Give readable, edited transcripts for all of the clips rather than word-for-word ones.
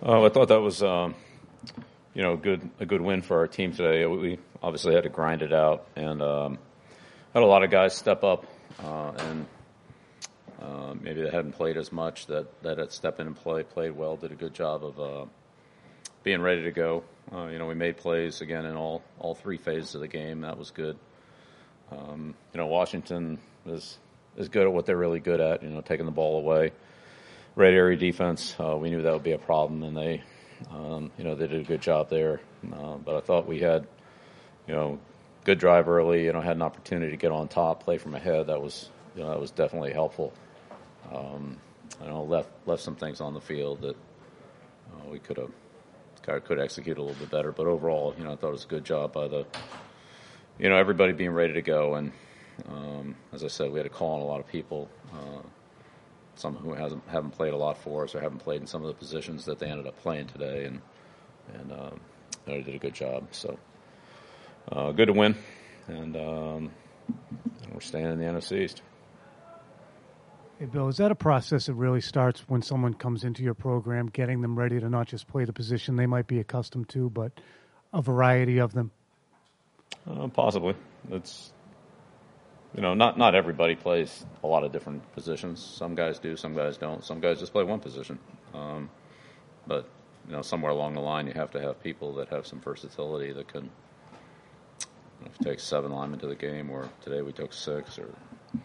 I thought that was, a good win for our team today. We obviously had to grind it out, and had a lot of guys step up, and maybe they hadn't played as much that had stepped in and played well, did a good job of being ready to go. We made plays again in all three phases of the game. That was good. Washington is good at what they're really good at, taking the ball away. Red area defense, we knew that would be a problem, and they did a good job there. But I thought we had, good drive early, had an opportunity to get on top, play from ahead. That was definitely helpful. Left some things on the field that we could execute a little bit better. But overall, I thought it was a good job by everybody being ready to go. And as I said, we had to call on a lot of people. Some who haven't played a lot for us or haven't played in some of the positions that they ended up playing today, and they did a good job. So good to win, and we're staying in the NFC East. Hey, Bill, is that a process that really starts when someone comes into your program, getting them ready to not just play the position they might be accustomed to, but a variety of them? Possibly. It's not everybody plays a lot of different positions. Some guys do, some guys don't. Some guys just play one position. But somewhere along the line, you have to have people that have some versatility that can. If you take 7 linemen to the game, or today we took 6, or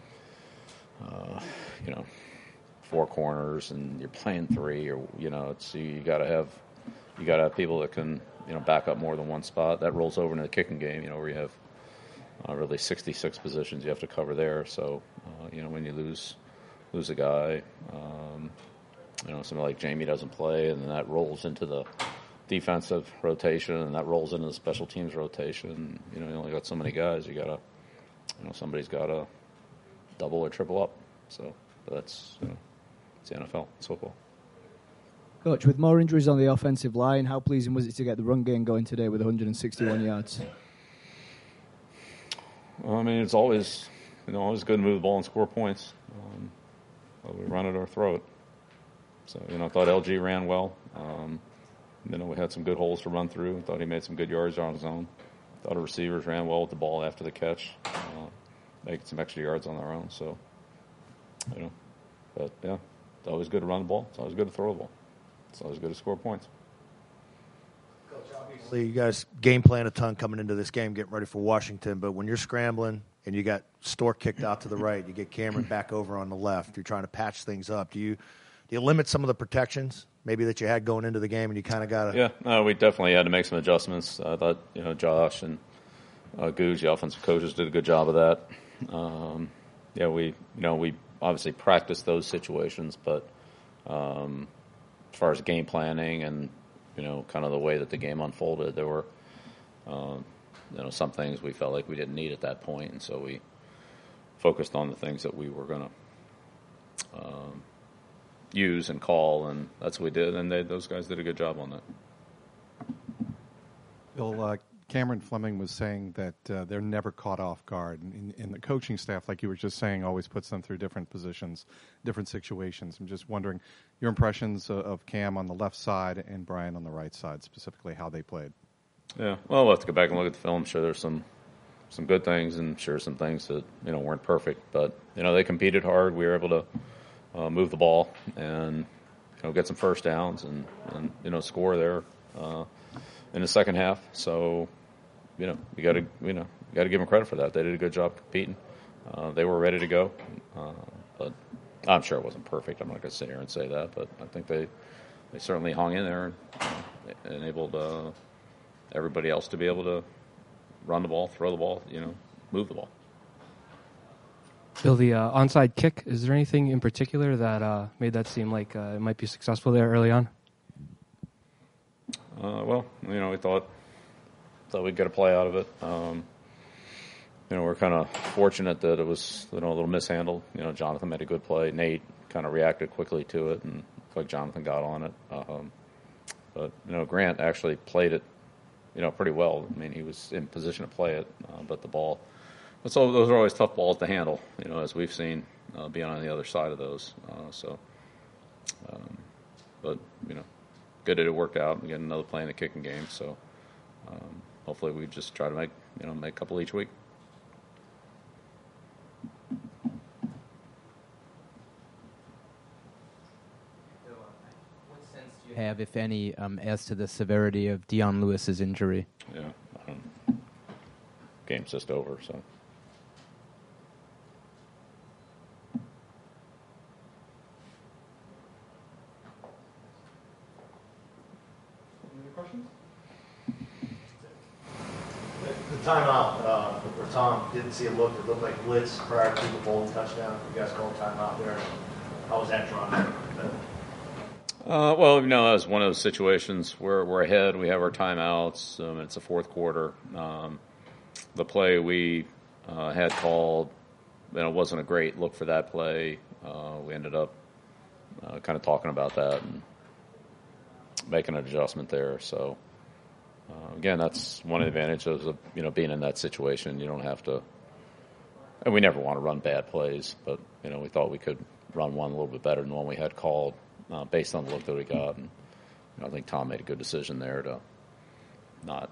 4 corners, and you're playing 3, or you got to have people that can back up more than one spot. That rolls over into the kicking game, where you have really 66 positions you have to cover there. So when you lose a guy, somebody like Jamie doesn't play, and then that rolls into the defensive rotation, and that rolls into the special teams rotation. You only got so many guys. You gotta, somebody's got to double or triple up. So that's it's the NFL. It's football. Coach, with more injuries on the offensive line, how pleasing was it to get the run game going today with 161 yards? Well, it's always good to move the ball and score points. We run it or throw it. So I thought LG ran well. We had some good holes to run through. I thought he made some good yards on his own. I thought our receivers ran well with the ball after the catch, making some extra yards on their own. So, but yeah, it's always good to run the ball. It's always good to throw the ball. It's always good to score points. Obviously, you guys game plan a ton coming into this game, getting ready for Washington. But when you're scrambling and you got Stork kicked out to the right, you get Cameron back over on the left. You're trying to patch things up. Do you limit some of the protections maybe that you had going into the game, and you kind of got to? Yeah, no, we definitely had to make some adjustments. I thought Josh and Goose, the offensive coaches, did a good job of that. We obviously practiced those situations, but as far as game planning and kind of the way that the game unfolded, there were some things we felt like we didn't need at that point, and so we focused on the things that we were going to use and call, and that's what we did, and those guys did a good job on that. Bill, Cameron Fleming was saying that they're never caught off guard, and the coaching staff, like you were just saying, always puts them through different positions, different situations. I'm just wondering your impressions of Cam on the left side and Brian on the right side, specifically how they played. Yeah, well, we'll have to go back and look at the film. Sure, there's some good things, and sure some things that weren't perfect, but they competed hard. We were able to move the ball and get some first downs and score there in the second half. So you got to give them credit for that. They did a good job competing. They were ready to go, but I'm sure it wasn't perfect. I'm not going to sit here and say that, but I think they certainly hung in there and enabled everybody else to be able to run the ball, throw the ball, move the ball. Bill, the onside kick, is there anything in particular that made that seem like it might be successful there early on? We thought we'd get a play out of it. We're kind of fortunate that it was a little mishandled. Jonathan made a good play. Nate kind of reacted quickly to it, and looked like Jonathan got on it. But Grant actually played it, pretty well. He was in position to play it, but the ball. So those are always tough balls to handle, as we've seen being on the other side of those. But good that it worked out and get another play in the kicking game. So hopefully we just try to make a couple each week. What sense do you have, if any, as to the severity of Dion Lewis's injury? Yeah, game's just over. So. Any questions? The timeout, where Tom didn't see a look, it looked like blitz prior to the Bolden touchdown. You guys called timeout there. How was that drawn? Well, that was one of those situations where we're ahead. We have our timeouts. It's the fourth quarter. The play we had called, wasn't a great look for that play. We ended up kind of talking about that and making an adjustment there. So, again, that's one of the advantages of being in that situation. You don't have to. And we never want to run bad plays, but we thought we could run one a little bit better than the one we had called. Based on the look that we got, and I think Tom made a good decision there to not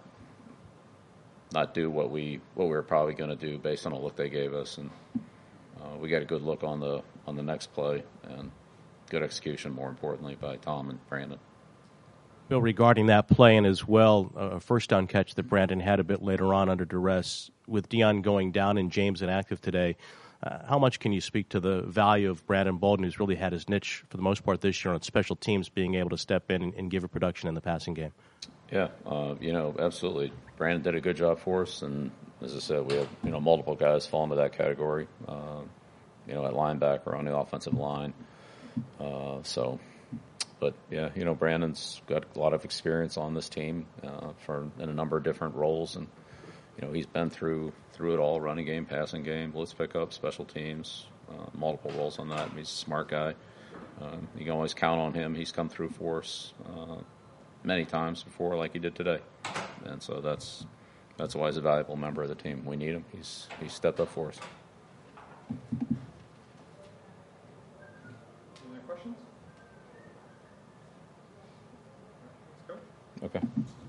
do what we were probably going to do based on the look they gave us, and we got a good look on the next play and good execution, more importantly, by Tom and Brandon. Bill, regarding that play and as well a first down catch that Brandon had a bit later on under duress, with Dion going down and James inactive today. How much can you speak to the value of Brandon Bolden, who's really had his niche for the most part this year on special teams, being able to step in and give a production in the passing game? Yeah, absolutely. Brandon did a good job for us, and as I said, we have multiple guys fall into that category. At linebacker on the offensive line. But Brandon's got a lot of experience on this team in a number of different roles, and he's been through it all: running game, passing game, blitz pickup, special teams, multiple roles on that. He's a smart guy. You can always count on him. He's come through for us many times before, like he did today, and so that's why he's a valuable member of the team. We need him. He's stepped up for us. Any questions? Okay.